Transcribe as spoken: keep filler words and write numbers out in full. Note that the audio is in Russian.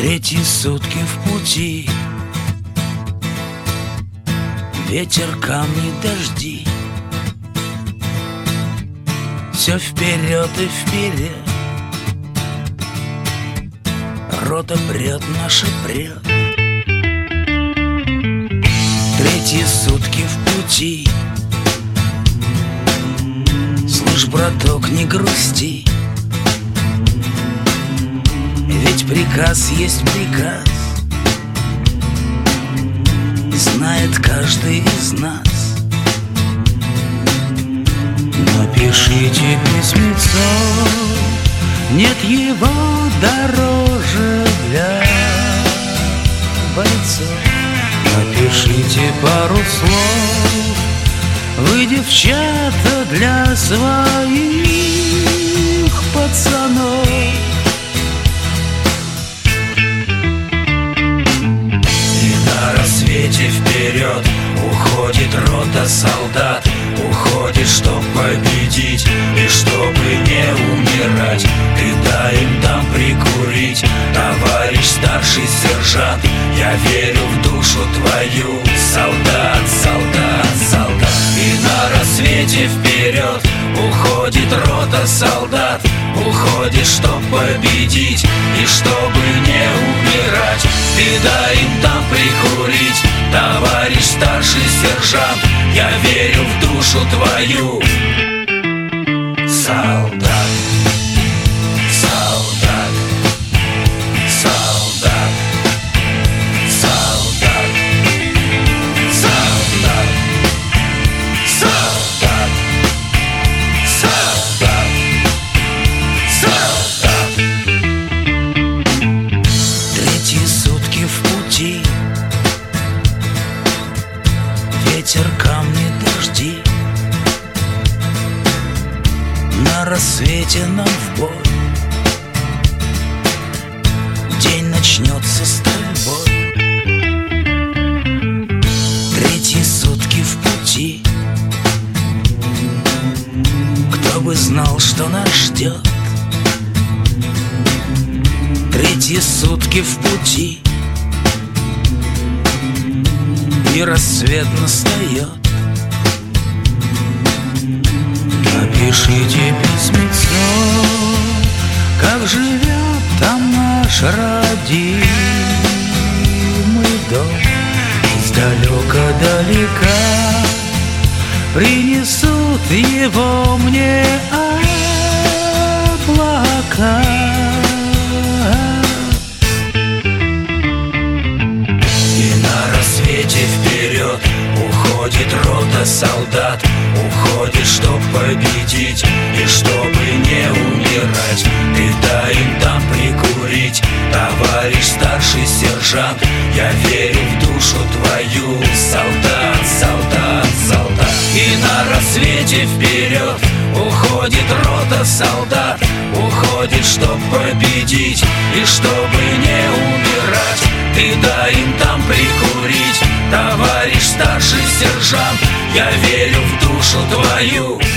Третьи сутки в пути, ветер, камни, дожди. Все вперед и вперед, рота прет, наша прет. Третьи сутки в пути, слышь, браток, не грусти, ведь приказ есть приказ, знает каждый из нас. Напишите письмецо, нет его дороже для бойцов. Напишите пару слов, вы, девчата, для своих пацанов. И на рассвете вперед уходит рота солдат, уходит, чтоб победить и чтобы не умирать. Ты дай им там прикурить, товарищ старший сержант. Я верю в душу твою, солдат, солдат, солдат. И на рассвете вперед уходит рота солдат, уходит, чтоб победить и чтобы не умирать. Ты дай им там прикурить, товарищ старший сержант. Я верю в душу твою, солдат. Ветер, камни, дожди, на рассвете нам в бой. День начнется стрельбой. Третьи сутки в пути, кто бы знал, что нас ждет. Третьи сутки в пути, и рассвет настает. Напишите письмецо, как живет там наш родимый дом. Издалека-далека принесут его мне облака. Вперед уходит рота солдат, уходит, чтоб победить и чтобы не умирать. Ты дай им там прикурить, товарищ старший сержант. Я верю в душу твою, солдат, солдат, солдат. И на рассвете вперед уходит рота солдат, уходит, чтоб победить и чтобы не умирать. Ты дай им там прикурить, товарищ старший сержант. Я верю в душу твою.